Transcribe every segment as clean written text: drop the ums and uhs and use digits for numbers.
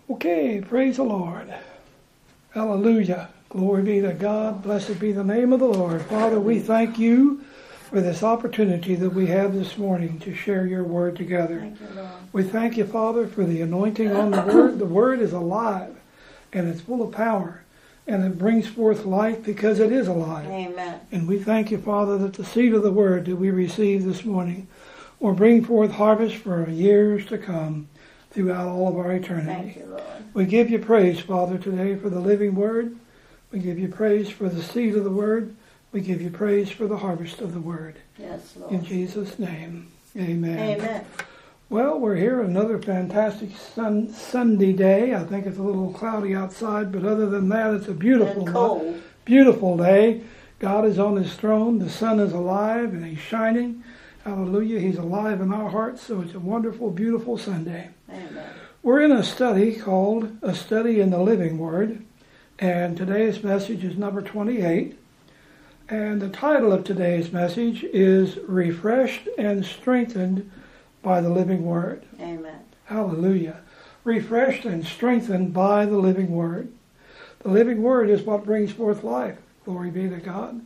Okay, praise the Lord. Hallelujah. Glory be to God. Blessed be the name of the Lord. Father, we thank you for this opportunity that we have this morning to share your word together. Thank you, Lord. We thank you, Father, for the anointing on the word. The word is alive and it's full of power and it brings forth life because it is alive. Amen. And we thank you, Father, that the seed of the word that we receive this morning will bring forth harvest for years to come throughout all of our eternity. Thank you, Lord. We give you praise, Father, today for the living word. We give you praise for the seed of the word. We give you praise for the harvest of the word. Yes, Lord. In Jesus' name, amen. Amen. Well, we're here another fantastic Sunday day. I think it's a little cloudy outside, but other than that, it's a beautiful, And cold. beautiful day. God is on his throne. The sun is alive and he's shining. Hallelujah. He's alive in our hearts. So it's a wonderful, beautiful Sunday. Amen. We're in a study called A Study in the Living Word. And today's message is number 28. And the title of today's message is Refreshed and Strengthened by the Living Word. Amen. Hallelujah. Refreshed and strengthened by the living word. The living word is what brings forth life. Glory be to God.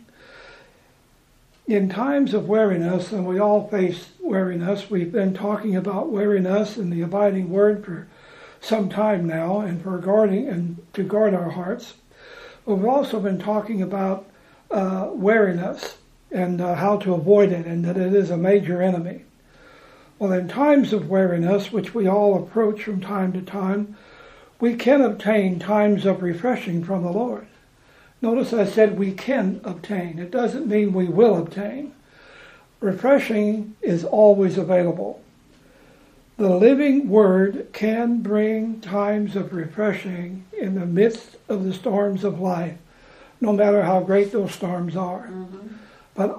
In times of weariness, and we all face weariness, we've been talking about weariness and the abiding word for some time now, and for guarding and to guard our hearts. But we've also been talking about weariness and how to avoid it, and that it is a major enemy. Well, in times of weariness, which we all approach from time to time, we can obtain times of refreshing from the Lord. Notice I said we can obtain. It doesn't mean we will obtain. Refreshing is always available. The living word can bring times of refreshing in the midst of the storms of life, no matter how great those storms are. Mm-hmm. But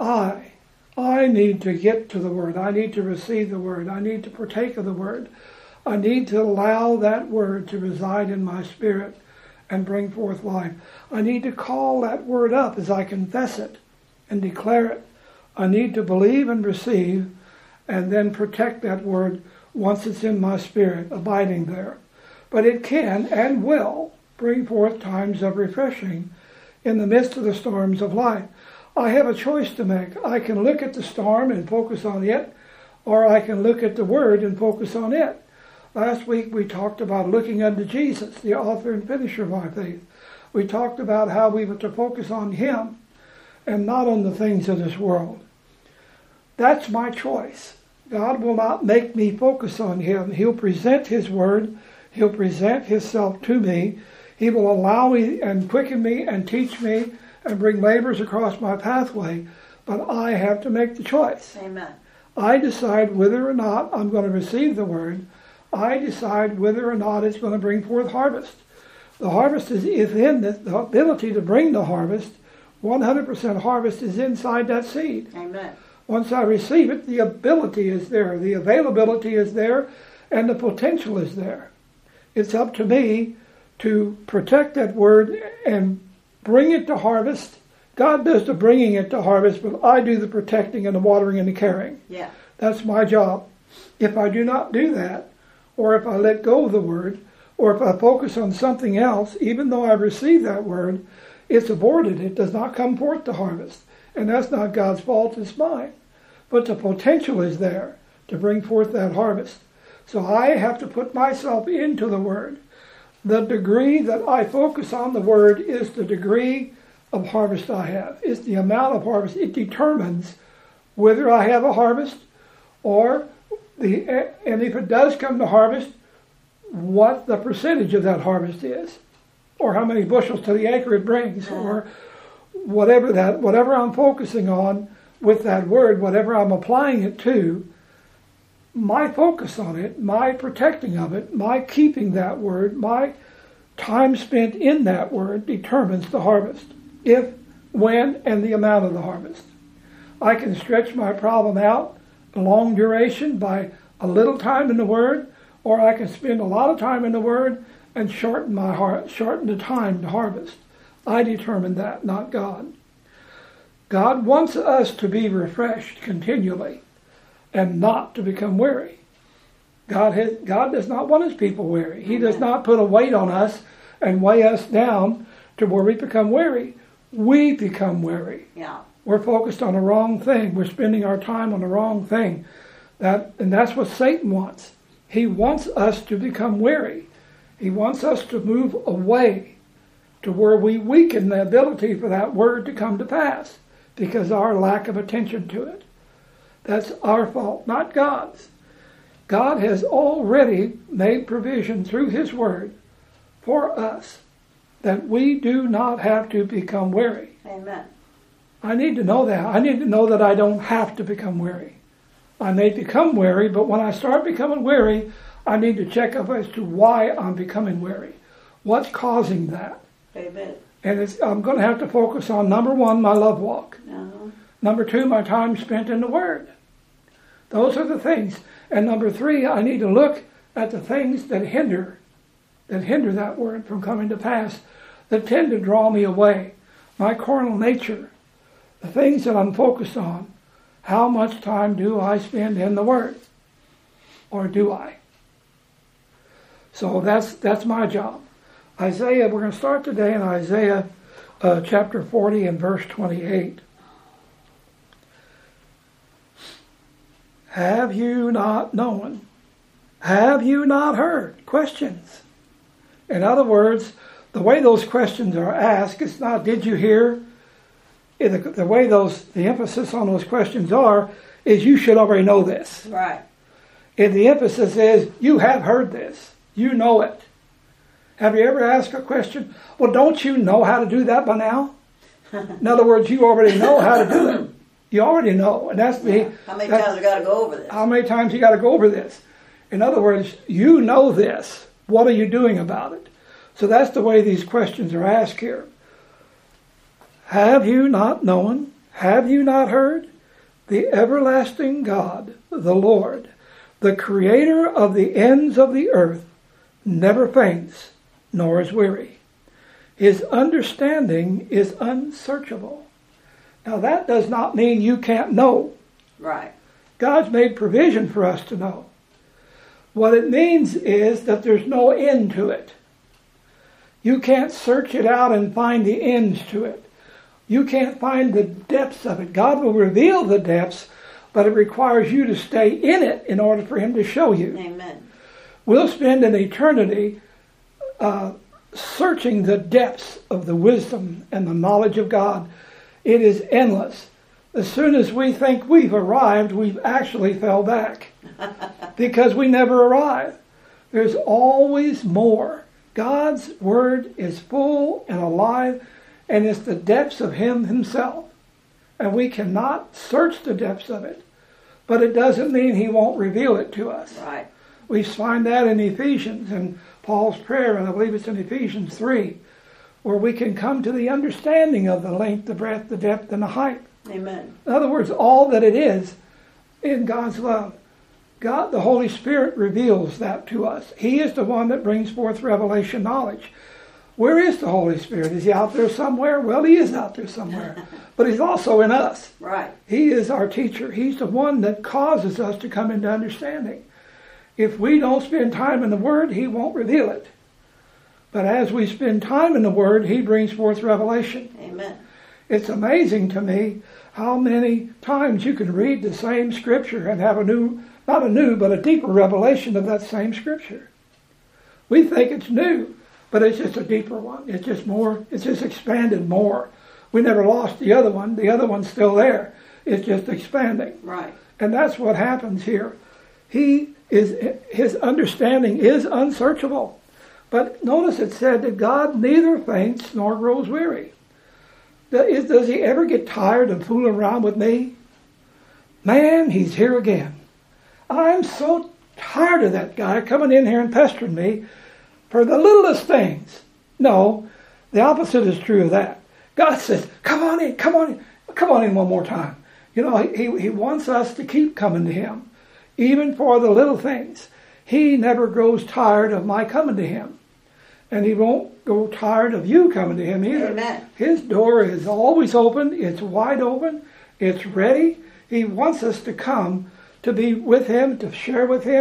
I need to get to the word. I need to receive the word. I need to partake of the word. I need to allow that word to reside in my spirit and bring forth life. I need to call that word up as I confess it and declare it. I need to believe and receive and then protect that word once it's in my spirit, abiding there. But it can and will bring forth times of refreshing in the midst of the storms of life. I have a choice to make. I can look at the storm and focus on it, or I can look at the word and focus on it. Last week we talked about looking unto Jesus, the author and finisher of our faith. We talked about how we were to focus on him and not on the things of this world. That's my choice. God will not make me focus on him. He'll present his word. He'll present himself to me. He will allow me and quicken me and teach me and bring labors across my pathway. But I have to make the choice. Amen. I decide whether or not I'm going to receive the word. I decide whether or not it's going to bring forth harvest. The harvest is within the ability to bring the harvest. 100% harvest is inside that seed. Amen. Once I receive it, the ability is there, the availability is there, and the potential is there. It's up to me to protect that word and bring it to harvest. God does the bringing it to harvest, but I do the protecting and the watering and the caring. Yeah. That's my job. If I do not do that, or if I let go of the word, or if I focus on something else, even though I receive that word, it's aborted. It does not come forth to harvest. And that's not God's fault, it's mine. But the potential is there to bring forth that harvest. So I have to put myself into the word. The degree that I focus on the word is the degree of harvest I have. It's the amount of harvest. It determines whether I have a harvest and if it does come to harvest, what the percentage of that harvest is, or how many bushels to the acre it brings, or whatever I'm focusing on with that word, whatever I'm applying it to, my focus on it, my protecting of it, my keeping that word, my time spent in that word determines the harvest. If, when, and the amount of the harvest. I can stretch my problem out a long duration by a little time in the word, or I can spend a lot of time in the word and shorten the time to harvest. I determine that, not God. God wants us to be refreshed continually and not to become weary. God does not want his people weary. He does not put a weight on us and weigh us down to where we become weary. We become weary. Yeah. We're focused on the wrong thing. We're spending our time on the wrong thing. And that's what Satan wants. He wants us to become weary. He wants us to move away to where we weaken the ability for that word to come to pass because of our lack of attention to it. That's our fault, not God's. God has already made provision through his word for us that we do not have to become weary. Amen. I need to know that. I need to know that I don't have to become weary. I may become weary, but when I start becoming weary, I need to check up as to why I'm becoming weary. What's causing that? Amen. And I'm going to have to focus on, number one, my love walk. Uh-huh. Number two, my time spent in the Word. Those are the things. And number three, I need to look at the things that hinder that Word from coming to pass, that tend to draw me away. My carnal nature, the things that I'm focused on. How much time do I spend in the Word? Or do I? So that's my job. Isaiah, we're going to start today in Isaiah chapter 40 and verse 28. Have you not known? Have you not heard? Questions. In other words, the way those questions are asked, it's not, did you hear? The way the emphasis on those questions is you should already know this. Right. And the emphasis is, you have heard this. You know it. Have you ever asked a question? Well, don't you know how to do that by now? In other words, you already know how to do it. You already know. And that's the... How many times I got to go over this? How many times you got to go over this? In other words, you know this. What are you doing about it? So that's the way these questions are asked here. Have you not known? Have you not heard? The everlasting God, the Lord, the creator of the ends of the earth, never faints, nor is weary. His understanding is unsearchable. Now that does not mean you can't know. Right. God's made provision for us to know. What it means is that there's no end to it. You can't search it out and find the ends to it. You can't find the depths of it. God will reveal the depths, but it requires you to stay in it in order for him to show you. Amen. We'll spend an eternity searching the depths of the wisdom and the knowledge of God. It is endless. As soon as we think we've arrived, we've actually fell back because we never arrive. There's always more. God's Word is full and alive, and it's the depths of Him Himself. And we cannot search the depths of it, but it doesn't mean He won't reveal it to us. Right. We find that in Ephesians, in Paul's prayer, and I believe it's in Ephesians 3, where we can come to the understanding of the length, the breadth, the depth, and the height. Amen. In other words, all that it is in God's love. God, the Holy Spirit, reveals that to us. He is the one that brings forth revelation knowledge. Where is the Holy Spirit? Is He out there somewhere? Well, He is out there somewhere. But He's also in us. Right. He is our teacher. He's the one that causes us to come into understanding. If we don't spend time in the Word, He won't reveal it. But as we spend time in the Word, He brings forth revelation. Amen. It's amazing to me how many times you can read the same Scripture and have not a new, but a deeper revelation of that same Scripture. We think it's new, but it's just a deeper one. It's just more, it's just expanded more. We never lost the other one. The other one's still there. It's just expanding. Right. And that's what happens here. His understanding is unsearchable. But notice it said that God neither faints nor grows weary. Does He ever get tired of fooling around with me? Man, he's here again. I'm so tired of that guy coming in here and pestering me for the littlest things. No, the opposite is true of that. God says, come on in one more time. You know, He wants us to keep coming to Him, even for the little things. He never grows tired of my coming to Him. And He won't grow tired of you coming to Him either. Amen. His door is always open. It's wide open. It's ready. He wants us to come to be with Him, to share with Him,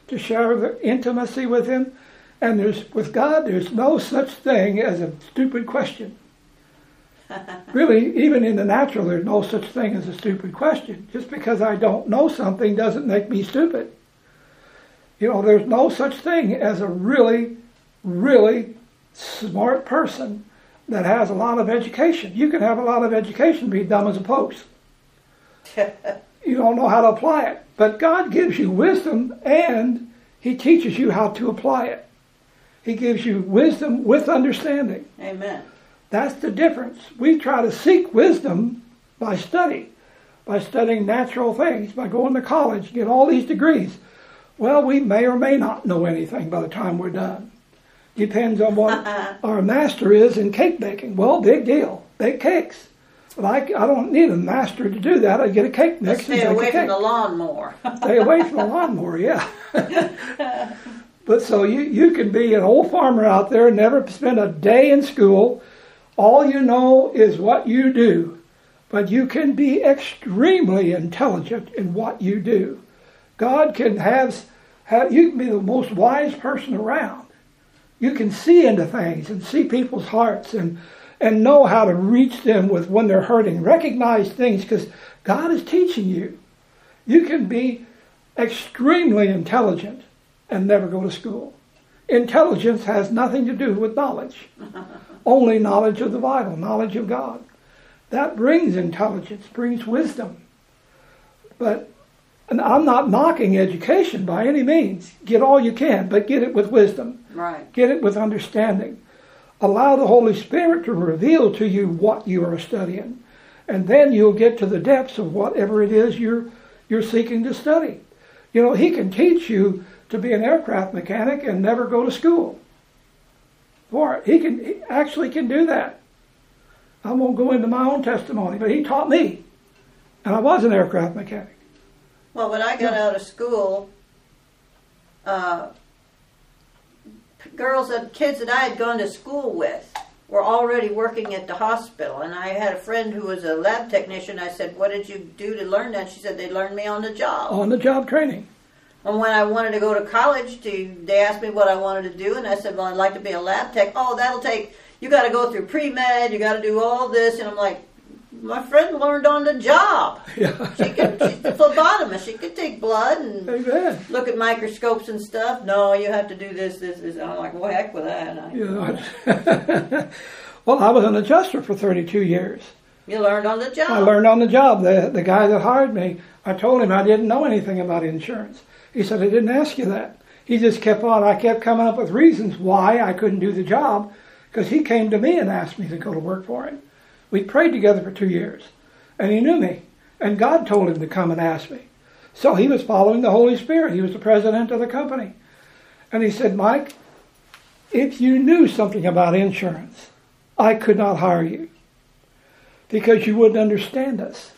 to share the intimacy with Him. And with God, there's no such thing as a stupid question. Really, even in the natural, there's no such thing as a stupid question. Just because I don't know something doesn't make me stupid. There's no such thing as a really, really smart person that has a lot of education. You can have a lot of education and be dumb as a post. You don't know how to apply it. But God gives you wisdom and He teaches you how to apply it. He gives you wisdom with understanding. Amen. That's the difference. We try to seek wisdom by studying natural things, by going to college, get all these degrees. Well, we may or may not know anything by the time we're done. Depends on what our master is in cake baking. Well, big deal. Bake cakes. But I don't need a master to do that. I get a cake mix and bake a cake. Stay away from the lawnmower. Stay away from the lawnmower, yeah. But so you can be an old farmer out there, never spend a day in school. All you know is what you do. But you can be extremely intelligent in what you do. God can you can be the most wise person around. You can see into things and see people's hearts and know how to reach them with when they're hurting. Recognize things because God is teaching you. You can be extremely intelligent and never go to school. Intelligence has nothing to do with knowledge. Only knowledge of the Bible, knowledge of God. That brings intelligence, brings wisdom. And I'm not knocking education by any means. Get all you can, but get it with wisdom. Right. Get it with understanding. Allow the Holy Spirit to reveal to you what you are studying. And then you'll get to the depths of whatever it is you're seeking to study. He can teach you to be an aircraft mechanic and never go to school for it. He actually can do that. I won't go into my own testimony, but He taught me. And I was an aircraft mechanic. Well, when I got out of school, kids that I had gone to school with were already working at the hospital. And I had a friend who was a lab technician. I said, "What did you do to learn that?" She said, "They learned me on the job." On the job training. And when I wanted to go to college, they asked me what I wanted to do. And I said, "Well, I'd like to be a lab tech." "Oh, that'll take, you got to go through pre-med, you got to do all this." And I'm like, my friend learned on the job. Yeah. She's a phlebotomist. She could take blood and Amen. Look at microscopes and stuff. "No, you have to do this. And I'm like, well, heck with that. Well, I was an adjuster for 32 years. You learned on the job. I learned on the job. The guy that hired me, I told him I didn't know anything about insurance. He said, "I didn't ask you that." He just kept on. I kept coming up with reasons why I couldn't do the job because he came to me and asked me to go to work for him. We prayed together for 2 years, and he knew me, and God told him to come and ask me. So he was following the Holy Spirit. He was the president of the company. And he said, "Mike, if you knew something about insurance, I could not hire you because you wouldn't understand us.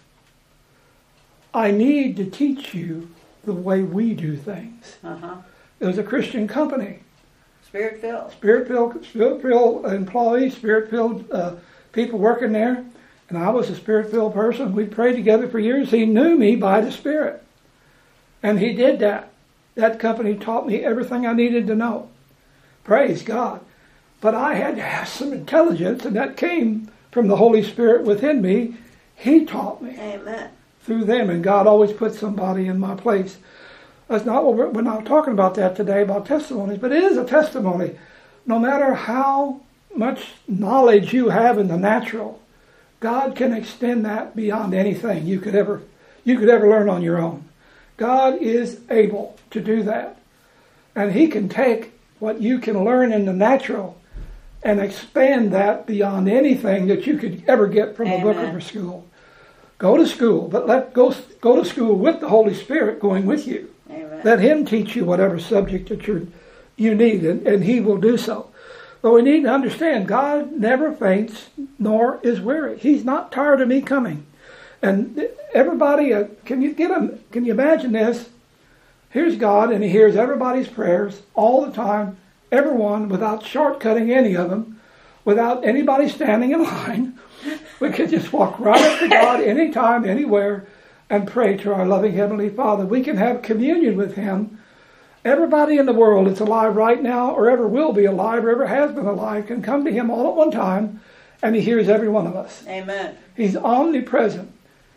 I need to teach you the way we do things." It was a Christian company. Spirit-filled. Spirit-filled employees, Spirit-filled people working there, and I was a Spirit-filled person. We prayed together for years. He knew me by the Spirit, and He did that. That company taught me everything I needed to know. Praise God. But I had to have some intelligence, and that came from the Holy Spirit within me. He taught me. Amen. Through them, and God always put somebody in my place. That's not what we're not talking about that today, about testimonies, but it is a testimony. No matter how much knowledge you have in the natural, God can extend that beyond anything you could ever learn on your own. God is able to do that. And He can take what you can learn in the natural and expand that beyond anything that you could ever get from a book or a school. Go to school, but go to school with the Holy Spirit going with you. Amen. Let Him teach you whatever subject that you need, and He will do so. But we need to understand, God never faints nor is weary. He's not tired of me coming. And everybody, can you imagine this? Here's God, and He hears everybody's prayers all the time, everyone, without shortcutting any of them, without anybody standing in line. We can just walk right up to God anytime, anywhere, and pray to our loving Heavenly Father. We can have communion with Him Everybody in the world that's alive right now, or ever will be alive, or ever has been alive, can come to him all at one time, and he hears every one of us. Amen. He's omnipresent.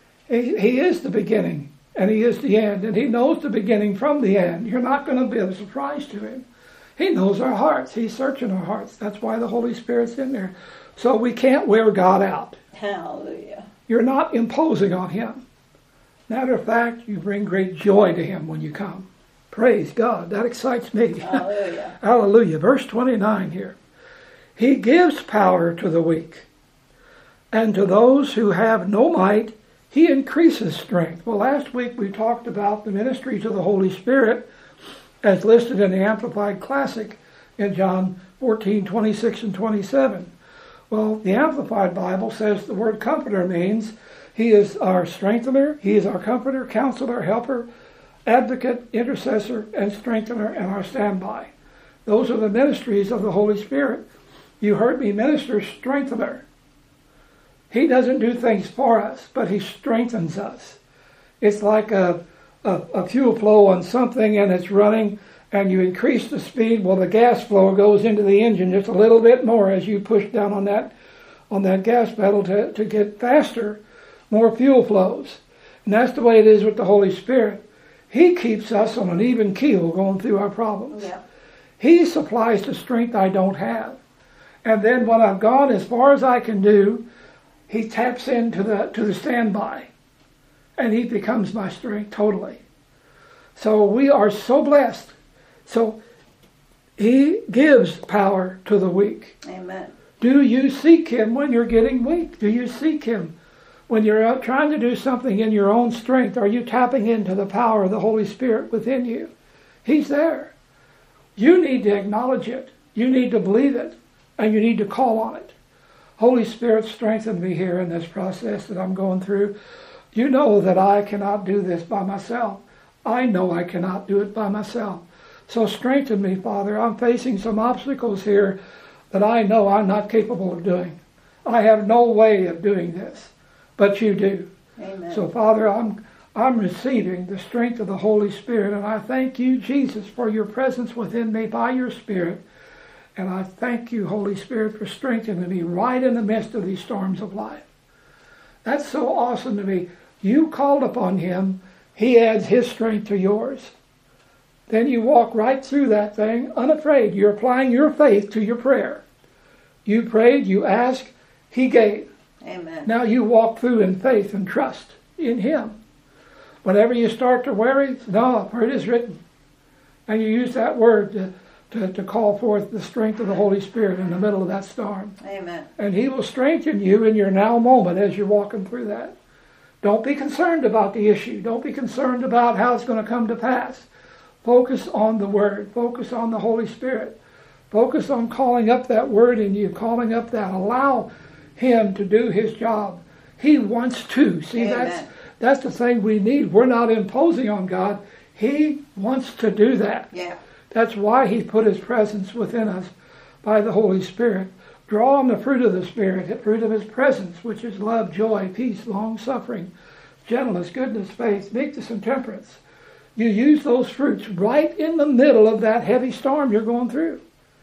He is the beginning, and he is the end, and he knows the beginning from the end. You're not going to be a surprise to him. He knows our hearts. He's searching our hearts. That's why the Holy Spirit's in there. So we can't wear God out. Hallelujah. You're not imposing on him. Matter of fact, you bring great joy to him when you come. Praise God. That excites me. Hallelujah. Hallelujah. Verse 29 here. He gives power to the weak, and to those who have no might, he increases strength. Well, last week we talked about the ministries of the Holy Spirit as listed in the Amplified Classic in John 14, 26 and 27. Well, the Amplified Bible says the word comforter means he is our strengthener, he is our comforter, counselor, helper, advocate, intercessor, and strengthener, and our standby. Those are the ministries of the Holy Spirit. You heard me minister strengthener. He doesn't do things for us, but he strengthens us. It's like a fuel flow on something and it's running and you increase the speed. Well, the gas flow goes into the engine just a little bit more as you push down on that gas pedal to get faster, more fuel flows. And that's the way it is with the Holy Spirit. He keeps us on an even keel going through our problems. Yeah. He supplies the strength I don't have. And then when I've gone as far as I can do, he taps into the standby. And he becomes my strength totally. So we are so blessed. So he gives power to the weak. Amen. Do you seek him when you're getting weak? Do you seek him when you're out trying to do something in your own strength? Are you tapping into the power of the Holy Spirit within you? He's there. You need to acknowledge it. You need to believe it. And you need to call on it. Holy Spirit, strengthen me here in this process that I'm going through. You know that I cannot do this by myself. I know I cannot do it by myself. So strengthen me, Father. I'm facing some obstacles here that I know I'm not capable of doing. I have no way of doing this, but you do. Amen. So, Father, I'm receiving the strength of the Holy Spirit, and I thank you, Jesus, for your presence within me by your Spirit. And I thank you, Holy Spirit, for strengthening me right in the midst of these storms of life. That's so awesome to me. You called upon him. He adds his strength to yours. Then you walk right through that thing unafraid. You're applying your faith to your prayer. You prayed, you asked, he gave. Amen. Now you walk through in faith and trust in him. Whenever you start to worry, no, for it is written. And you use that word to call forth the strength of the Holy Spirit in the middle of that storm. Amen. And he will strengthen you in your now moment as you're walking through that. Don't be concerned about the issue. Don't be concerned about how it's going to come to pass. Focus on the Word. Focus on the Holy Spirit. Focus on calling up that Word in you, calling up that. Allow him to do his job. He wants to. See, Amen. that's the thing we need. We're not imposing on God. He wants to do that. Yeah. That's why he put his presence within us by the Holy Spirit. Draw on the fruit of the Spirit, the fruit of his presence, which is love, joy, peace, long-suffering, gentleness, goodness, faith, meekness, and temperance. You use those fruits right in the middle of that heavy storm you're going through.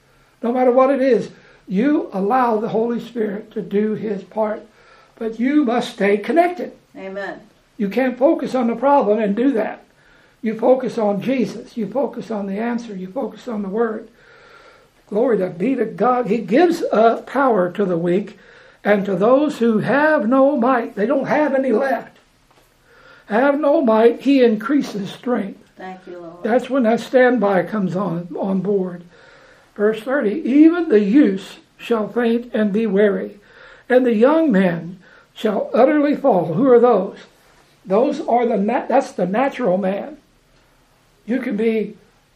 No matter what it is, you allow the Holy Spirit to do his part. But you must stay connected. Amen. You can't focus on the problem and do that. You focus on Jesus. You focus on the answer. You focus on the Word. Glory to be to God. He gives power to the weak and to those who have no might. They don't have any left. Have no might. He increases strength. Thank you, Lord. That's when that standby comes on board. Verse 30, even the youths shall faint and be weary, and the young men shall utterly fall. Who are those? Those are that's the natural man. You can be,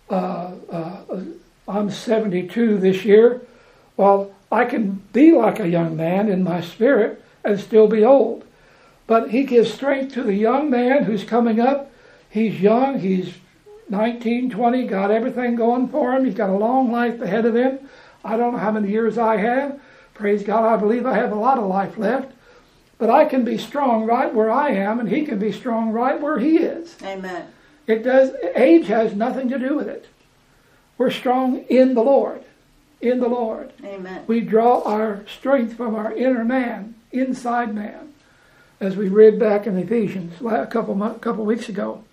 I'm 72 this year. Well, I can be like a young man in my spirit and still be old. But he gives strength to the young man who's coming up. He's young, he's 19, 20, got everything going for him. He's got a long life ahead of him. I don't know how many years I have. Praise God, I believe I have a lot of life left. But I can be strong right where I am, and he can be strong right where he is. Amen. It does. Age has nothing to do with it. We're strong in the Lord. In the Lord. Amen. We draw our strength from our inner man, inside man, as we read back in Ephesians a couple weeks ago.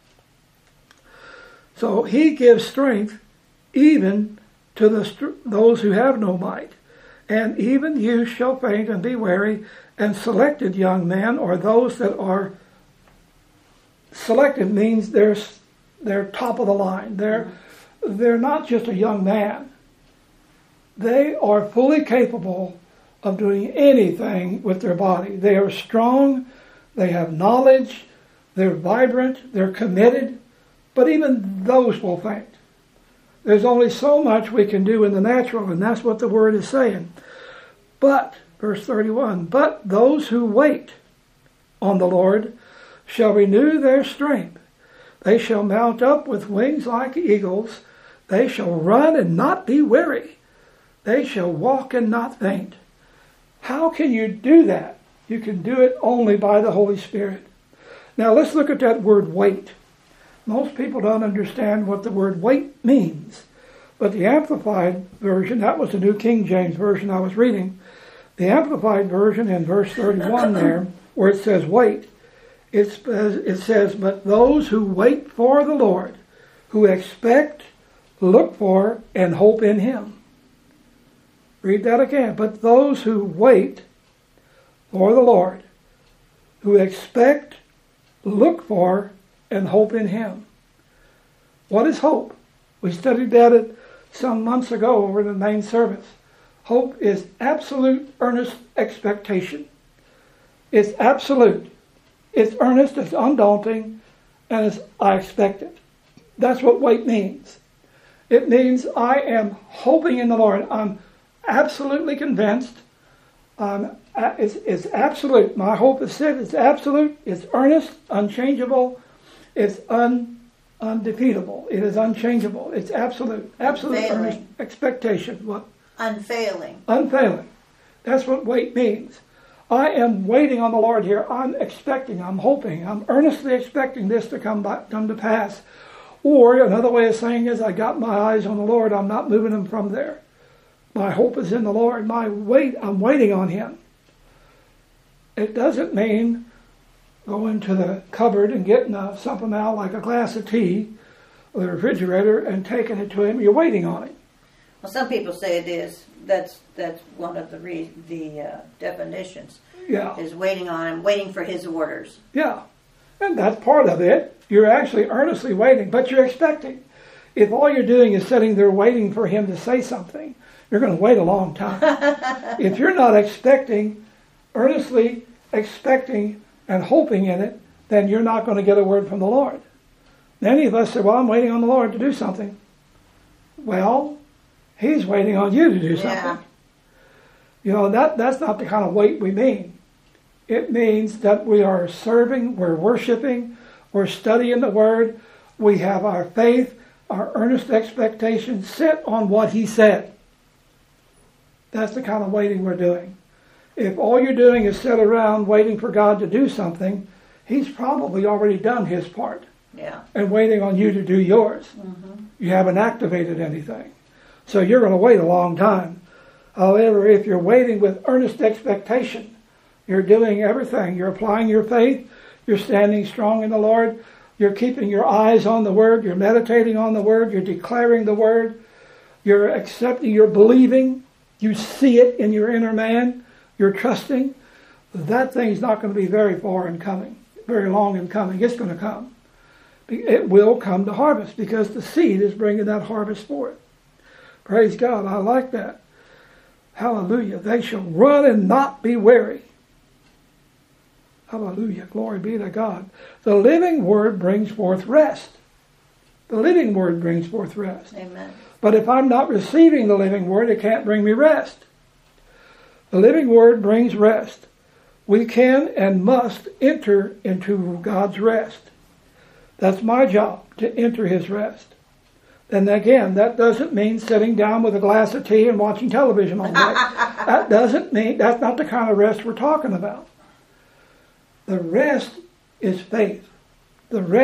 So he gives strength even to those who have no might. And even youth shall faint and be weary, and selected young men, or those that are selected, means they're top of the line. They're not just a young man. They are fully capable of doing anything with their body. They are strong, they have knowledge, they're vibrant, they're committed, but even those will faint. There's only so much we can do in the natural, and that's what the Word is saying. But, verse 31, but those who wait on the Lord shall renew their strength. They shall mount up with wings like eagles. They shall run and not be weary. They shall walk and not faint. How can you do that? You can do it only by the Holy Spirit. Now let's look at that word wait. Most people don't understand what the word wait means. But the Amplified Version, that was the New King James Version I was reading, the Amplified Version in verse 31 there, where it says wait, it says, but those who wait for the Lord, who expect, look for, and hope in Him. Read that again. But those who wait for the Lord, who expect, look for, and hope in Him. What is hope? We studied that some months ago over in the main service. Hope is absolute, earnest expectation. It's absolute. It's earnest, it's undaunting, and it's I expect it. That's what wait means. It means I am hoping in the Lord. I'm absolutely convinced. It's absolute. My hope is set. It's absolute. It's earnest, unchangeable. It's undefeatable. It is unchangeable. It's absolute. Absolute earnest expectation. What? Unfailing. Unfailing. That's what wait means. I am waiting on the Lord here. I'm expecting. I'm hoping. I'm earnestly expecting this to come to pass. Or another way of saying is, I got my eyes on the Lord. I'm not moving them from there. My hope is in the Lord. I'm waiting on Him. It doesn't mean going to the cupboard and getting something out like a glass of tea or the refrigerator and taking it to Him. You're waiting on Him. Well, some people say it is. That's one of the definitions. Yeah. Is waiting on Him, waiting for His orders. Yeah. And that's part of it. You're actually earnestly waiting, but you're expecting. If all you're doing is sitting there waiting for Him to say something, you're going to wait a long time. If you're not expecting, earnestly expecting and hoping in it, then you're not going to get a word from the Lord. Many of us say, well, I'm waiting on the Lord to do something. Well, He's waiting on you to do something. Yeah. You know, that's not the kind of wait we mean. It means that we are serving, we're worshiping, we're studying the Word, we have our faith, our earnest expectation set on what He said. That's the kind of waiting we're doing. If all you're doing is sit around waiting for God to do something, He's probably already done His part. Yeah. And waiting on you to do yours. Mm-hmm. You haven't activated anything. So you're going to wait a long time. However, if you're waiting with earnest expectation, you're doing everything. You're applying your faith. You're standing strong in the Lord. You're keeping your eyes on the Word. You're meditating on the Word. You're declaring the Word. You're accepting. You're believing. You see it in your inner man. You're trusting. That thing's not going to be very far in coming, very long in coming. It's going to come. It will come to harvest because the seed is bringing that harvest forth. Praise God. I like that. Hallelujah. They shall run and not be weary. Hallelujah. Glory be to God. The living Word brings forth rest. The living Word brings forth rest. Amen. But if I'm not receiving the living Word, it can't bring me rest. The living Word brings rest. We can and must enter into God's rest. That's my job, to enter His rest. And again, that doesn't mean sitting down with a glass of tea and watching television all day. That doesn't mean, that's not the kind of rest we're talking about. The rest is faith. The rest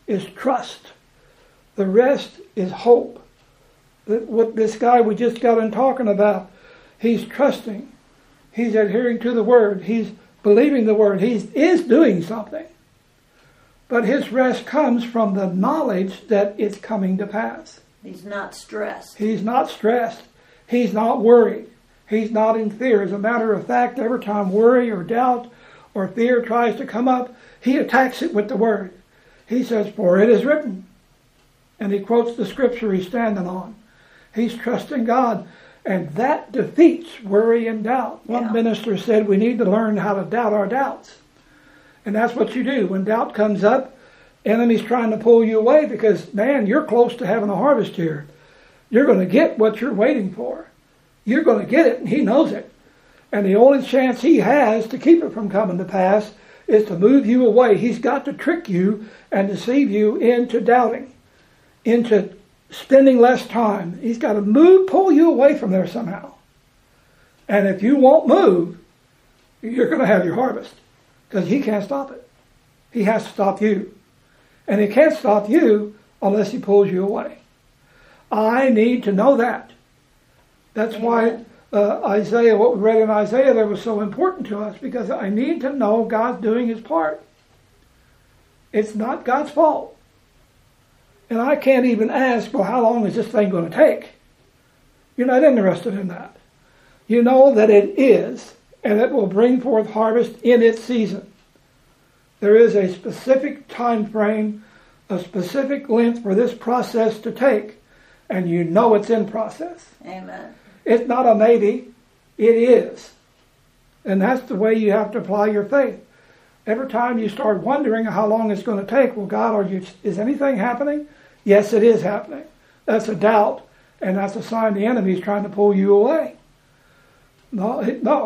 is trust. The rest is hope. What this guy we just got in talking about, he's trusting. He's adhering to the Word. He's believing the Word. He is doing something. But his rest comes from the knowledge that it's coming to pass. He's not stressed. He's not stressed. He's not worried. He's not in fear. As a matter of fact, every time worry or doubt or fear tries to come up, he attacks it with the Word. He says, "For it is written." And he quotes the scripture he's standing on. He's trusting God. And that defeats worry and doubt. One minister said we need to learn how to doubt our doubts. And that's what you do. When doubt comes up, enemy's trying to pull you away because, man, you're close to having a harvest here. You're going to get what you're waiting for. You're going to get it, and he knows it. And the only chance he has to keep it from coming to pass is to move you away. He's got to trick you and deceive you into doubting, into spending less time. He's got to pull you away from there somehow. And if you won't move, you're going to have your harvest. Because he can't stop it. He has to stop you. And he can't stop you unless he pulls you away. I need to know that. That's why Isaiah, what we read in Isaiah there was so important to us. Because I need to know God's doing his part. It's not God's fault. And I can't even ask, well, how long is this thing going to take? You're not interested in that. You know that it is, and it will bring forth harvest in its season. There is a specific time frame, a specific length for this process to take, and you know it's in process. Amen. It's not a maybe, it is. And that's the way you have to apply your faith. Every time you start wondering how long it's going to take, well, God, is anything happening? Yes, it is happening. That's a doubt, and that's a sign the enemy is trying to pull you away. No.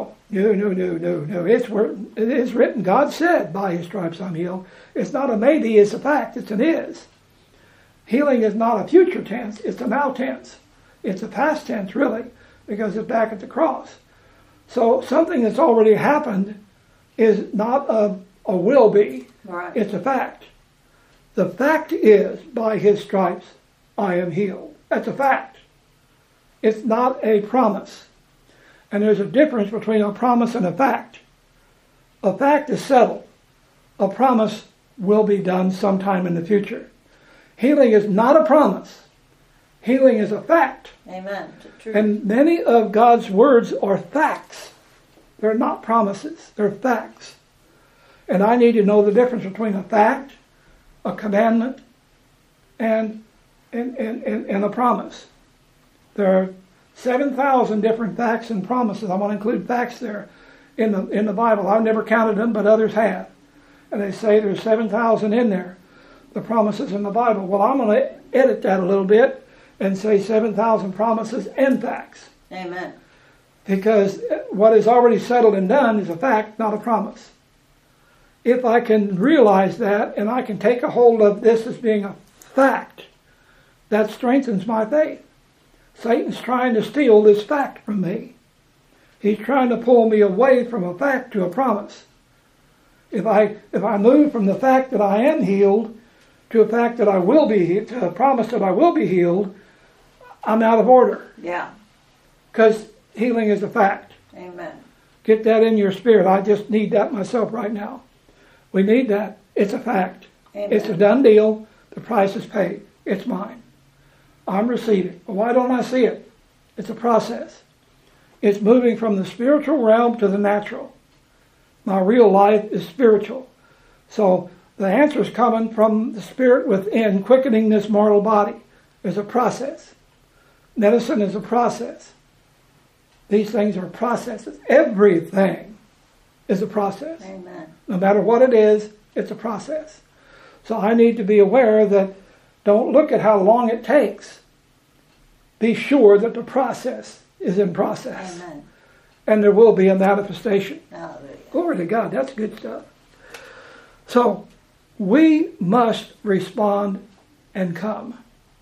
It is written. God said, "By his stripes I'm healed." It's not a maybe, it's a fact. It's an is. Healing is not a future tense, it's a now tense. It's a past tense, really, because it's back at the cross. So something that's already happened is not a will be. Right. It's a fact. The fact is, by his stripes I am healed. That's a fact. It's not a promise. And there's a difference between a promise and a fact. A fact is settled. A promise will be done sometime in the future. Healing is not a promise. Healing is a fact. Amen. True. And many of God's words are facts. They're not promises. They're facts. And I need to know the difference between a fact, a commandment, and a promise. There are 7,000 different facts and promises. I want to include facts there in the Bible. I've never counted them, but others have. And they say there's 7,000 in there, the promises in the Bible. Well, I'm going to edit that a little bit and say 7,000 promises and facts. Amen. Because what is already settled and done is a fact, not a promise. If I can realize that and I can take a hold of this as being a fact, that strengthens my faith. Satan's trying to steal this fact from me. He's trying to pull me away from a fact to a promise. If I move from the fact that I am healed to a fact that I will be healed, to a promise that I will be healed, I'm out of order. Yeah. Because healing is a fact. Amen. Get that in your spirit. I just need that myself right now. We need that. It's a fact. Amen. It's a done deal. The price is paid. It's mine. I'm receiving. Well, why don't I see it? It's a process. It's moving from the spiritual realm to the natural. My real life is spiritual. So the answer is coming from the spirit within, quickening this mortal body. There's a process. Medicine is a process. These things are processes. Everything is a process. Amen. No matter what it is, it's a process. So I need to be aware that don't look at how long it takes. Be sure that the process is in process. Amen. And there will be a manifestation. Hallelujah. Glory to God. That's good stuff. So we must respond and come.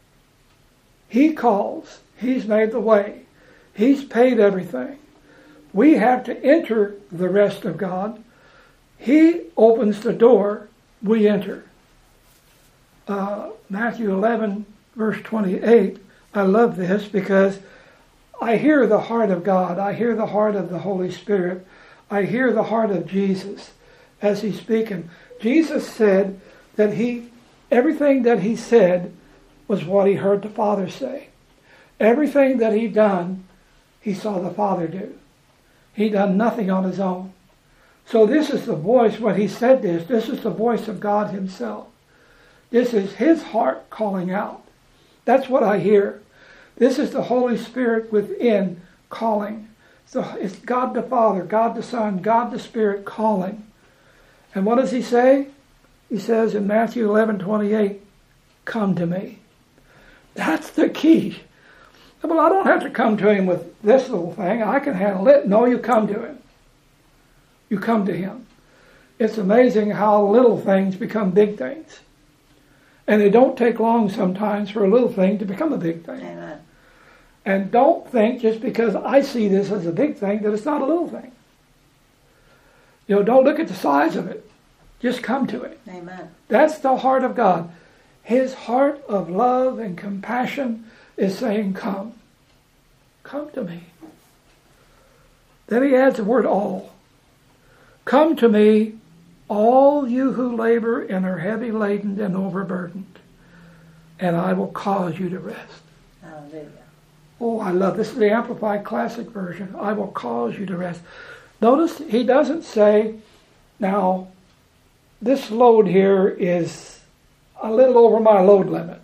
He calls. He's made the way. He's paid everything. We have to enter the rest of God. He opens the door. We enter. Matthew 11, verse 28, I love this because I hear the heart of God. I hear the heart of the Holy Spirit. I hear the heart of Jesus as he's speaking. Jesus said that everything that he said was what he heard the Father say. Everything that he done, he saw the Father do. He done nothing on his own. So this is the voice, when he said this is the voice of God himself. This is his heart calling out. That's what I hear. This is the Holy Spirit within calling. So it's God the Father, God the Son, God the Spirit calling. And what does he say? He says in Matthew 11:28, come to me. That's the key. Well, I don't have to come to him with this little thing. I can handle it. No, you come to him. You come to him. It's amazing how little things become big things. And it don't take long sometimes for a little thing to become a big thing. Amen. And don't think just because I see this as a big thing that it's not a little thing. Don't look at the size of it. Just come to it. Amen. That's the heart of God. His heart of love and compassion is saying, come. Come to me. Then he adds the word all. Come to me, all you who labor and are heavy laden and overburdened, and I will cause you to rest. Hallelujah. Oh, I love this. Is the Amplified Classic Version. I will cause you to rest. Notice he doesn't say, now, this load here is a little over my load limit.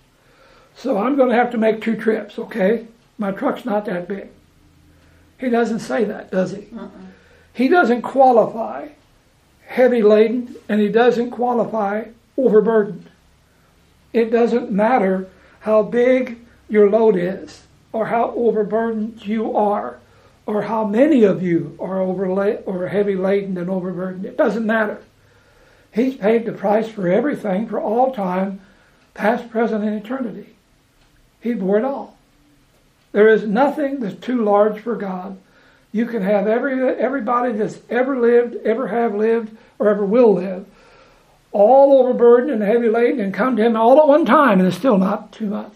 So I'm going to have to make 2 trips, okay? My truck's not that big. He doesn't say that, does he? He doesn't qualify heavy laden, and he doesn't qualify overburdened. It doesn't matter how big your load is, or how overburdened you are, or how many of you are or heavy laden and overburdened. It doesn't matter. He's paid the price for everything for all time, past, present, and eternity. He bore it all. There is nothing that's too large for God. You can have everybody that's ever lived, ever have lived, or ever will live, all overburdened and heavy laden, and come to him all at one time, and it's still not too much.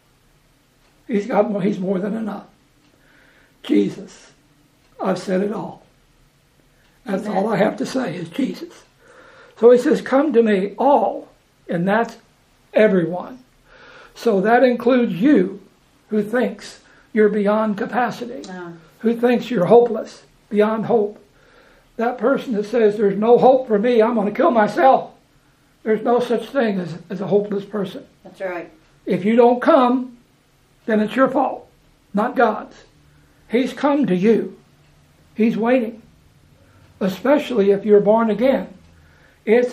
He's more than enough. Jesus. I've said it all. That's all I have to say is Jesus. So he says, come to me all, and that's everyone. So that includes you who thinks you're beyond capacity, who thinks you're hopeless, beyond hope. That person that says there's no hope for me, I'm going to kill myself. There's no such thing as a hopeless person. That's right. If you don't come, then it's your fault, not God's. He's come to you. He's waiting, especially if you're born again. It's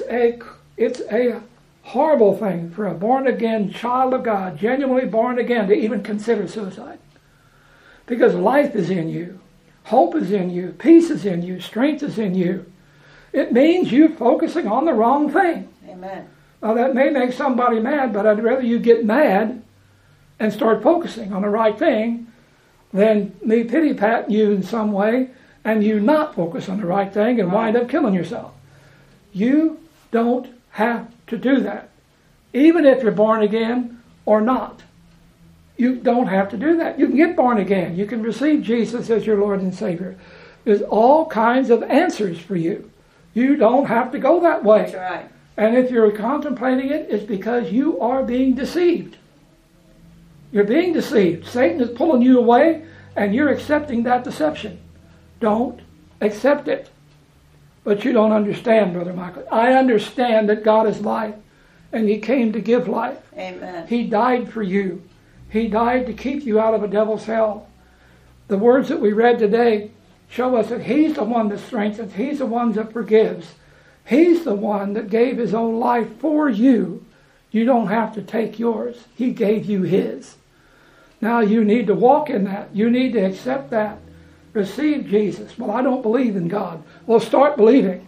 a horrible thing for a born-again child of God, genuinely born again, to even consider suicide. Because life is in you. Hope is in you. Peace is in you. Strength is in you. It means you focusing on the wrong thing. Amen. Now that may make somebody mad, but I'd rather you get mad and start focusing on the right thing than me pity-patting you in some way and you not focus on the right thing and wind up killing yourself. You don't have to do that. Even if you're born again or not. You don't have to do that. You can get born again. You can receive Jesus as your Lord and Savior. There's all kinds of answers for you. You don't have to go that way. That's right. And if you're contemplating it, it's because you are being deceived. You're being deceived. Satan is pulling you away, and you're accepting that deception. Don't accept it. But you don't understand, Brother Michael. I understand that God is life, and He came to give life. Amen. He died for you. He died to keep you out of a devil's hell. The words that we read today show us that He's the one that strengthens. He's the one that forgives. He's the one that gave His own life for you. You don't have to take yours. He gave you His. Now you need to walk in that. You need to accept that. Receive Jesus. Well, I don't believe in God. Well, start believing.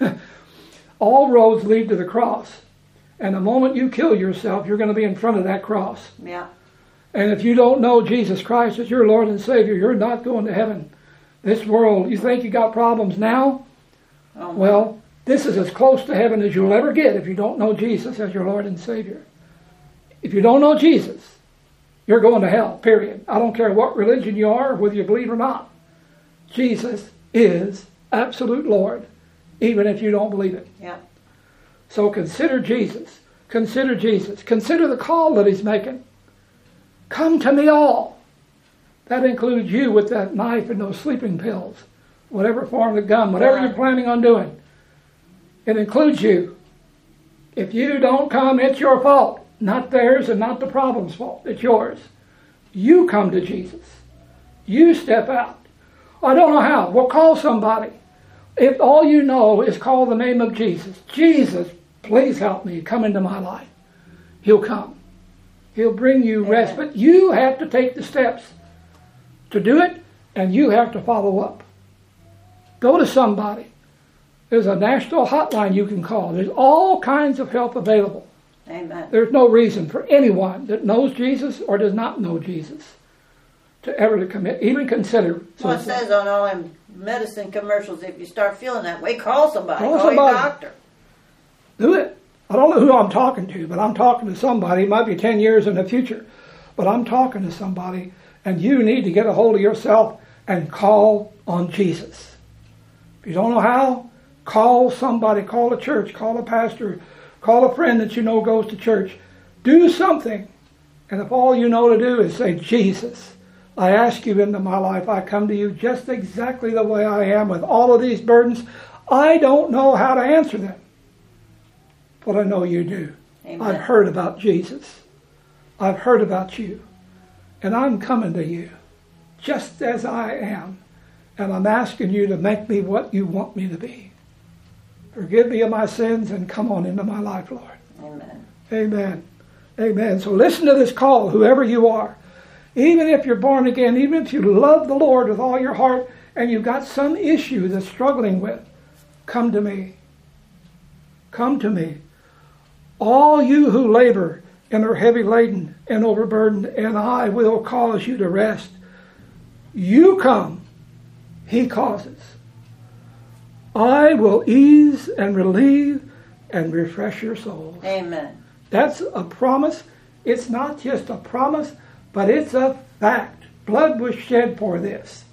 All roads lead to the cross. And the moment you kill yourself, you're going to be in front of that cross. Yeah. And if you don't know Jesus Christ as your Lord and Savior, you're not going to heaven. This world, you think you got problems now? Oh, well, This is as close to heaven as you'll ever get if you don't know Jesus as your Lord and Savior. If you don't know Jesus, you're going to hell, period. I don't care what religion you are, whether you believe or not. Jesus is absolute Lord, even if you don't believe it. Yeah. So consider Jesus. Consider Jesus. Consider the call that he's making. Come to me all. That includes you with that knife and those sleeping pills, whatever form of gun, whatever you're planning on doing. It includes you. If you don't come, it's your fault. Not theirs and not the problem's fault. It's yours. You come to Jesus. You step out. I don't know how. Well, call somebody. If all you know is call the name of Jesus. Jesus, please help me. Come into my life. He'll come. He'll bring you rest. But you have to take the steps to do it, and you have to follow up. Go to somebody. There's a national hotline you can call. There's all kinds of help available. Amen. There's no reason for anyone that knows Jesus or does not know Jesus to ever to commit, even consider suicide. Well, it says on all them medicine commercials, if you start feeling that way, call somebody. Call Call somebody. your doctor. Do it. I don't know who I'm talking to, but I'm talking to somebody. It might be 10 years in the future, but I'm talking to somebody, and you need to get a hold of yourself and call on Jesus. If you don't know how, call somebody. Call a church. Call a pastor. Call a friend that you know goes to church. Do something. And if all you know to do is say, Jesus, I ask you into my life. I come to you just exactly the way I am with all of these burdens. I don't know how to answer them. But I know you do. Amen. I've heard about Jesus. I've heard about you. And I'm coming to you just as I am. And I'm asking you to make me what you want me to be. Forgive me of my sins and come on into my life, Lord. Amen. Amen. Amen. So listen to this call, whoever you are. Even if you're born again, even if you love the Lord with all your heart and you've got some issue that's struggling with, come to me. Come to me. All you who labor and are heavy laden and overburdened, and I will cause you to rest. You come, he causes. I will ease and relieve and refresh your souls. Amen. That's a promise. It's not just a promise, but it's a fact. Blood was shed for this.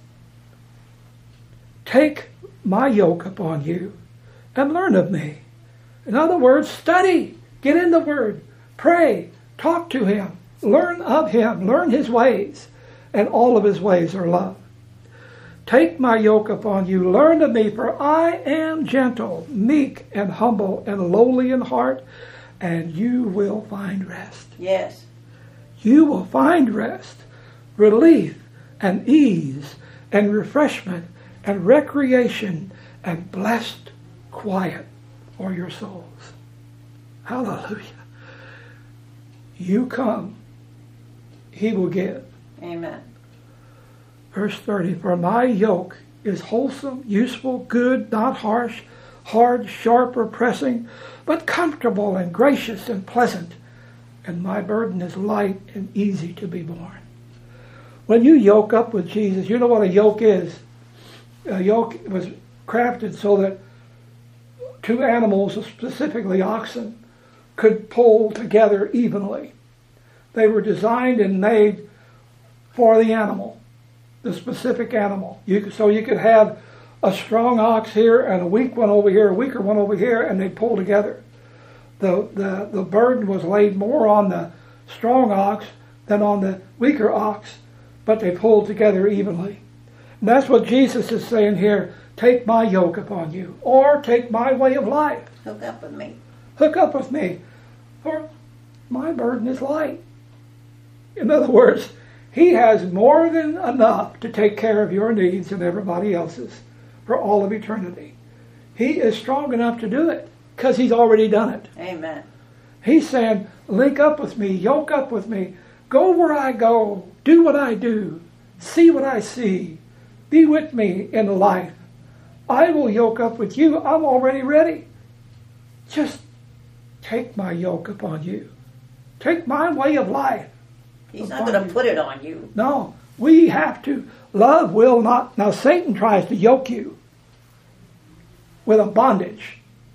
Take my yoke upon you and learn of me. In other words, study. Get in the Word. Pray. Talk to Him. Learn of Him. Learn His ways. And all of His ways are love. Take my yoke upon you. Learn of me, for I am gentle, meek, and humble, and lowly in heart, and you will find rest. Yes. You will find rest, relief, and ease, and refreshment, and recreation, and blessed quiet for your souls. Hallelujah. You come, He will give. Amen. Verse 30, for my yoke is wholesome, useful, good, not harsh, hard, sharp, or pressing, but comfortable and gracious and pleasant, and my burden is light and easy to be borne. When you yoke up with Jesus, you know what a yoke is. A yoke was crafted so that two animals, specifically oxen, could pull together evenly. They were designed and made for the animal, the specific animal. So you could have a strong ox here and a weak one over here, a weaker one over here, and they pull together. The burden was laid more on the strong ox than on the weaker ox, but they pulled together evenly. And that's what Jesus is saying here. Take my yoke upon you, or take my way of life. Hook up with me. Hook up with me, for my burden is light. In other words, He has more than enough to take care of your needs and everybody else's for all of eternity. He is strong enough to do it because He's already done it. Amen. He's saying, link up with me, yoke up with me, go where I go, do what I do, see what I see, be with me in life. I will yoke up with you. I'm already ready. Just take my yoke upon you. Take my way of life. He's not going to put it on you. No, we have to. Love will not. Now, Satan tries to yoke you with a bondage.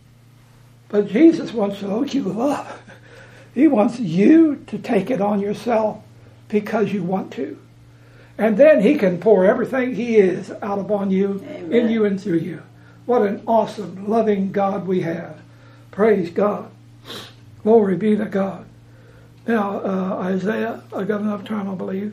But Jesus wants to look you up. He wants you to take it on yourself because you want to. And then he can pour everything he is out upon you, Amen. in you and through you. What an awesome, loving God we have. Praise God. Glory be to God. Now, Isaiah, I got enough time, I believe.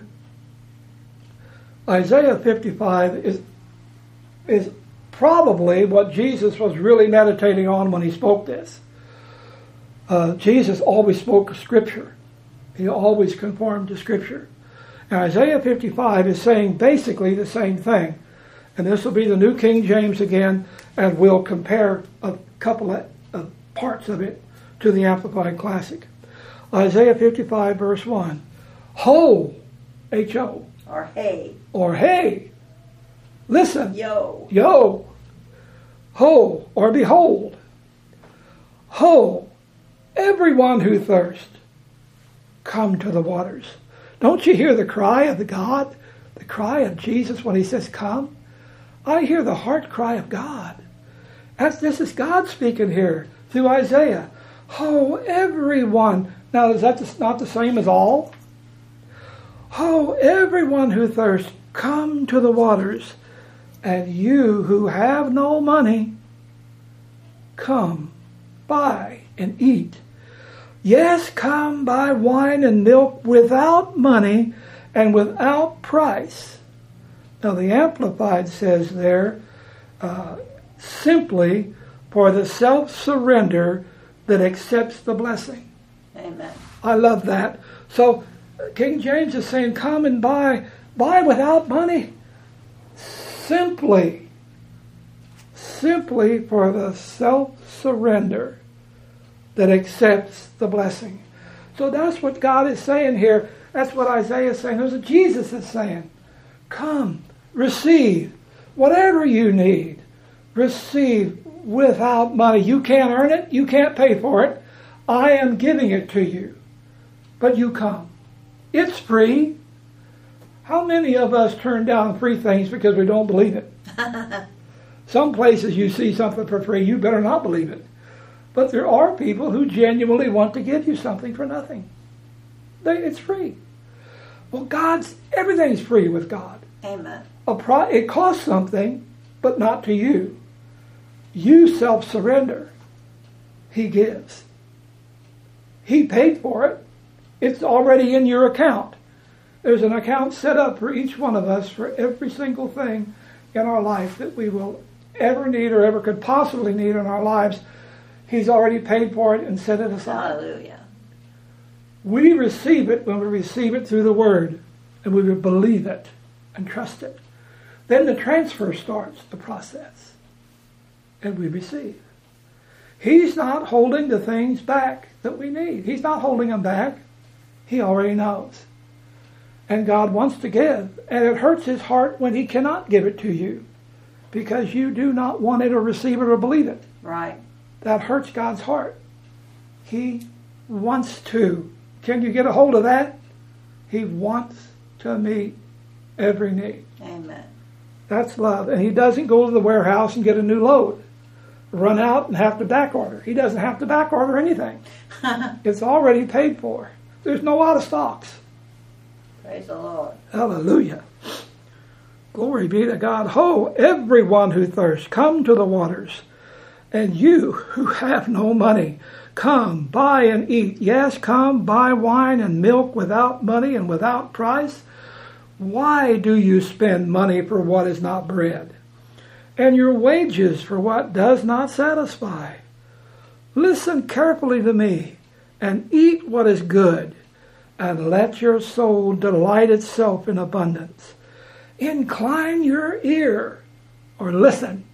Isaiah 55 is probably what Jesus was really meditating on when he spoke this. Jesus always spoke Scripture. He always conformed to Scripture. And Isaiah 55 is saying basically the same thing. And this will be the New King James again, and we'll compare a couple of parts of it to the Amplified Classic. Isaiah 55 verse 1. Ho, H-O. Or hey. Or hey. Listen. Yo. Yo. Ho, or behold. Ho, everyone who thirsts, come to the waters. Don't you hear the cry of the God? The cry of Jesus when he says, come? I hear the heart cry of God. This is God speaking here through Isaiah. Oh, everyone. Now, is that not the same as all? Oh, everyone who thirsts, come to the waters. And you who have no money, come, buy and eat. Yes, come buy wine and milk without money and without price. Now the Amplified says there, simply for the self-surrender that accepts the blessing. Amen. I love that. So King James is saying, come and buy without money. Simply for the self-surrender that accepts the blessing. So that's what God is saying here. That's what Isaiah is saying. That's what Jesus is saying. Come, receive whatever you need. Receive without money. You can't earn it. You can't pay for it. I am giving it to you. But you come. It's free. How many of us turn down free things because we don't believe it? Some places you see something for free, you better not believe it. But there are people who genuinely want to give you something for nothing. It's free. Well, everything's free with God. Amen. It costs something, but not to you. You self-surrender. He gives. He paid for it. It's already in your account. There's an account set up for each one of us for every single thing in our life that we will ever need or ever could possibly need in our lives. He's already paid for it and set it aside. Hallelujah. We receive it when we receive it through the Word, and we believe it and trust it. Then the transfer starts, the process, and we receive. He's not holding the things back that we need. He's not holding them back. He already knows. And God wants to give, and it hurts his heart when he cannot give it to you because you do not want it or receive it or believe it. Right. That hurts God's heart. He wants to. Can you get a hold of that? He wants to meet every need. Amen. That's love. And he doesn't go to the warehouse and get a new load, run out and have to back order. He doesn't have to back order anything. It's already paid for. There's no out of stocks. Praise the Lord. Hallelujah. Glory be to God. Ho, everyone who thirsts, come to the waters. And you who have no money, come, buy and eat. Yes, come, buy wine and milk without money and without price. Why do you spend money for what is not bread, and your wages for what does not satisfy? Listen carefully to me, and eat what is good, and let your soul delight itself in abundance. Incline your ear, or listen.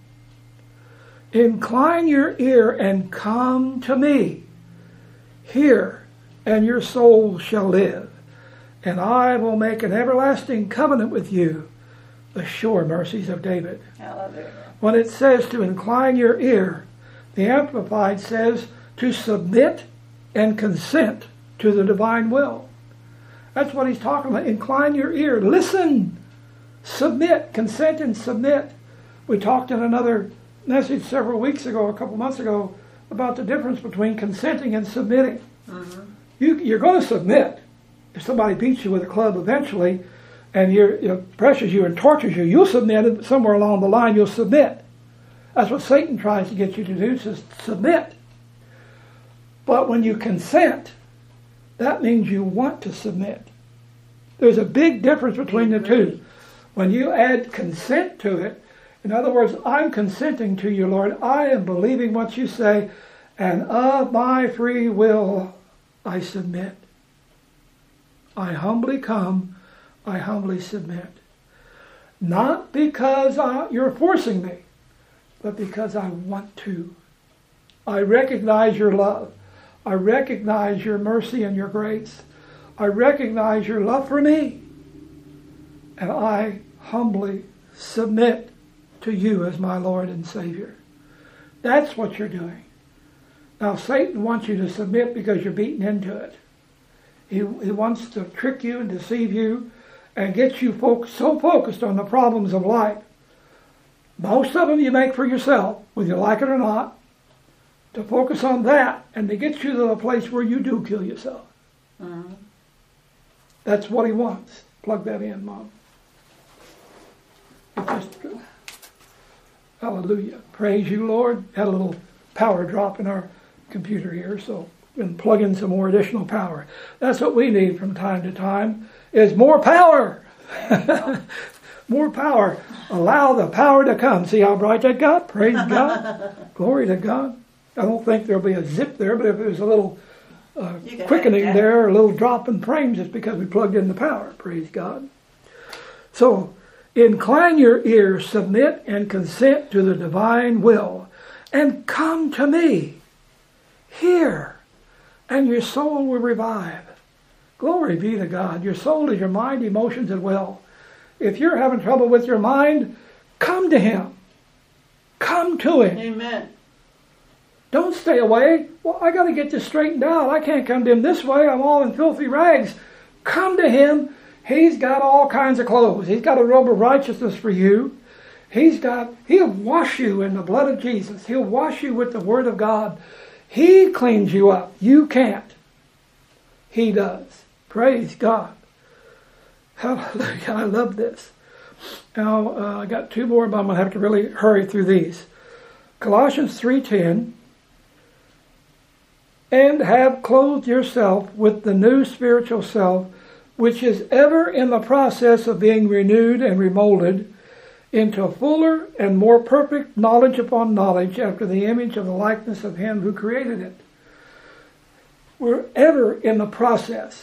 Incline your ear and come to me. Hear, and your soul shall live. And I will make an everlasting covenant with you, the sure mercies of David. Hallelujah. When it says to incline your ear, the Amplified says to submit and consent to the divine will. That's what he's talking about. Incline your ear. Listen. Submit. Consent and submit. We talked in another message several weeks ago, a couple months ago, about the difference between consenting and submitting. You're going to submit. If somebody beats you with a club eventually, and pressures you and tortures you, you'll submit. Somewhere along the line, you'll submit. That's what Satan tries to get you to do, is submit. But when you consent, that means you want to submit. There's a big difference between the two. When you add consent to it, in other words, I'm consenting to you, Lord. I am believing what you say, and of my free will, I submit. I humbly come, I humbly submit. Not because you're forcing me, but because I want to. I recognize your love. I recognize your mercy and your grace. I recognize your love for me. And I humbly submit to you as my Lord and Savior. That's what you're doing. Now, Satan wants you to submit because you're beaten into it. He wants to trick you and deceive you and get you so focused on the problems of life. Most of them you make for yourself, whether you like it or not, to focus on that and to get you to the place where you do kill yourself. That's what he wants. Plug that in, Mom. Hallelujah. Praise you, Lord. Had a little power drop in our computer here, so we can plug in some more additional power. That's what we need from time to time, is more power. More power. Allow the power to come. See how bright that got? Praise God. Glory to God. I don't think there'll be a zip there, but if there's a little quickening there, a little drop in frames, it's because we plugged in the power. Praise God. So, incline your ears, submit and consent to the divine will, and come to me. Hear, and your soul will revive. Glory be to God. Your soul is your mind, emotions, and will. If you're having trouble with your mind, come to Him. Come to Him. Amen. Don't stay away. Well, I got to get this straightened out. I can't come to Him this way. I'm all in filthy rags. Come to Him. He's got all kinds of clothes. He's got a robe of righteousness for you. He'll wash you in the blood of Jesus. He'll wash you with the Word of God. He cleans you up. You can't. He does. Praise God. Hallelujah. I love this. Now, I got two more, but I'm going to have to really hurry through these. Colossians 3:10. And have clothed yourself with the new spiritual self, which is ever in the process of being renewed and remolded into a fuller and more perfect knowledge upon knowledge after the image of the likeness of Him who created it. We're ever in the process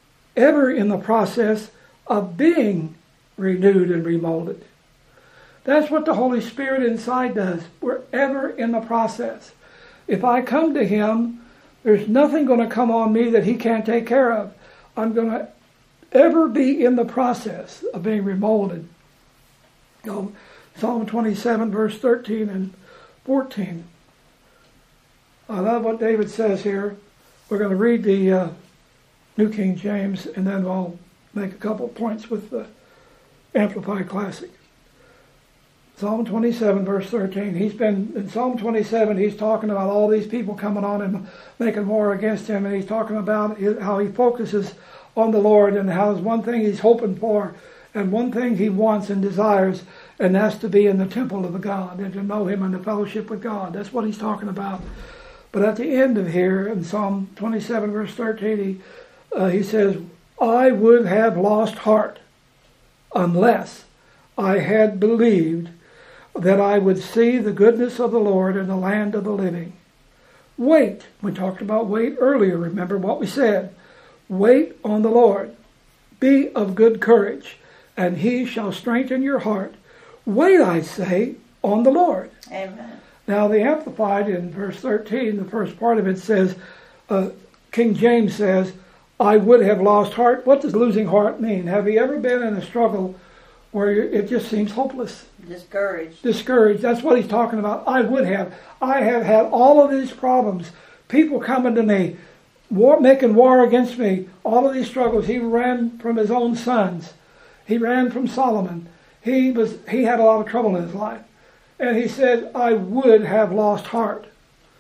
of being renewed and remolded. That's what the Holy Spirit inside does. We're ever in the process. If I come to Him, there's nothing going to come on me that He can't take care of. I'm going to ever be in the process of being remolded. Psalm 27, verse 13 and 14. I love what David says here. We're going to read the New King James, and then I'll make a couple of points with the Amplified Classic. Psalm 27, verse 13. In Psalm 27, he's talking about all these people coming on and making war against him, and he's talking about how he focuses on the Lord and how there's one thing he's hoping for and one thing he wants and desires, and that's to be in the temple of God and to know Him and the fellowship with God. That's what he's talking about. But at the end of here, in Psalm 27, verse 13, he says, I would have lost heart unless I had believed that I would see the goodness of the Lord in the land of the living. Wait. We talked about wait earlier. Remember what we said. Wait on the Lord. Be of good courage, and He shall strengthen your heart. Wait, I say, on the Lord. Amen. Now, the Amplified in verse 13, the first part of it says, King James says, I would have lost heart. What does losing heart mean? Have you ever been in a struggle where it just seems hopeless? Discouraged. That's what he's talking about. I have had all of these problems. People coming to me, making war against me. All of these struggles. He ran from his own sons. He ran from Solomon. He had a lot of trouble in his life. And he said, I would have lost heart.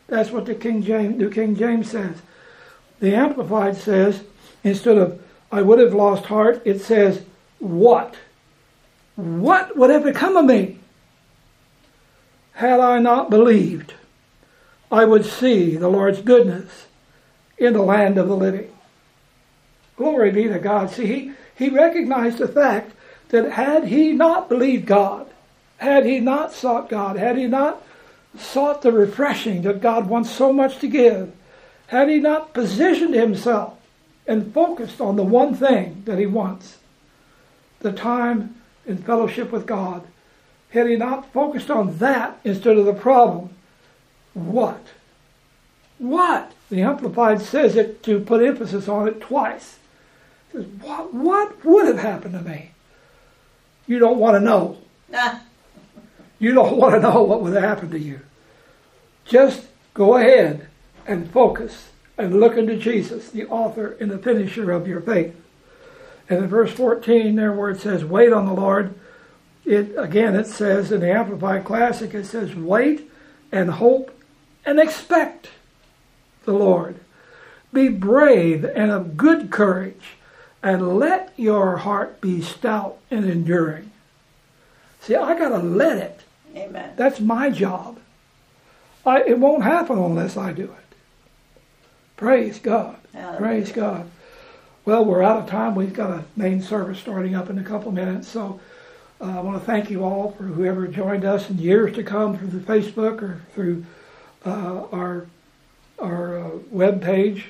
That's what the New King James says. The Amplified says, instead of I would have lost heart, it says, what? What would have become of me? Had I not believed, I would see the Lord's goodness in the land of the living. Glory be to God. See, he recognized the fact that had he not believed God, had he not sought God, had he not sought the refreshing that God wants so much to give, had he not positioned himself and focused on the one thing that he wants, the time in fellowship with God, had he not focused on that instead of the problem, what? What? The Amplified says it to put emphasis on it twice. It says, what would have happened to me? You don't want to know. You don't want to know what would have happened to you. Just go ahead and focus and look into Jesus, the author and the finisher of your faith. And in verse 14 there where it says, wait on the Lord, it says in the Amplified Classic, it says, wait and hope and expect the Lord. Be brave and of good courage, and let your heart be stout and enduring. See, I got to let it. Amen. That's my job. It won't happen unless I do it. Praise God. Hallelujah. Praise God. Well, we're out of time. We've got a main service starting up in a couple minutes. So I want to thank you all for whoever joined us in years to come through the Facebook or through our web page,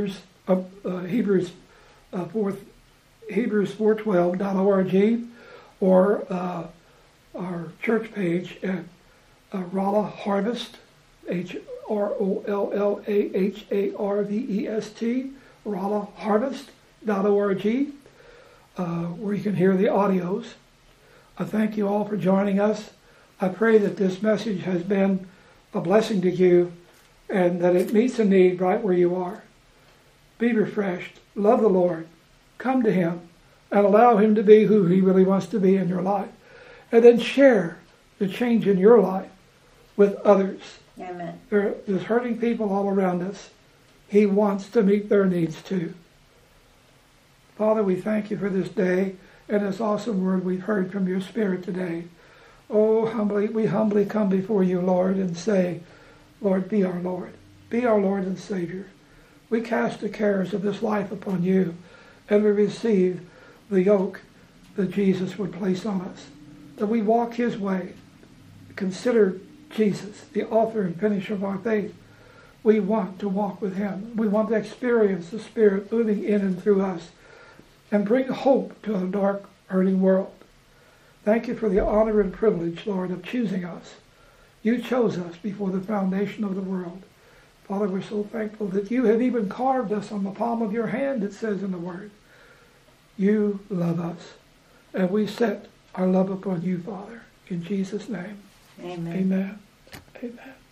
Hebrews412.org, or our church page at Rolla Harvest, HROLLAHARVEST, RollaHarvest.org, where you can hear the audios. I thank you all for joining us. I pray that this message has been a blessing to you and that it meets a need right where you are. Be refreshed. Love the Lord. Come to Him and allow Him to be who He really wants to be in your life. And then share the change in your life with others. Amen. There's hurting people all around us. He wants to meet their needs too. Father, we thank you for this day and this awesome word we've heard from your Spirit today. Oh, we humbly come before you, Lord, and say, Lord, be our Lord. Be our Lord and Savior. We cast the cares of this life upon you, and we receive the yoke that Jesus would place on us, that we walk his way. Consider Jesus, the author and finisher of our faith. We want to walk with him. We want to experience the Spirit moving in and through us and bring hope to a dark, hurting world. Thank you for the honor and privilege, Lord, of choosing us. You chose us before the foundation of the world. Father, we're so thankful that you have even carved us on the palm of your hand, it says in the Word. You love us, and we set our love upon you, Father, in Jesus' name. Amen. Amen. Amen.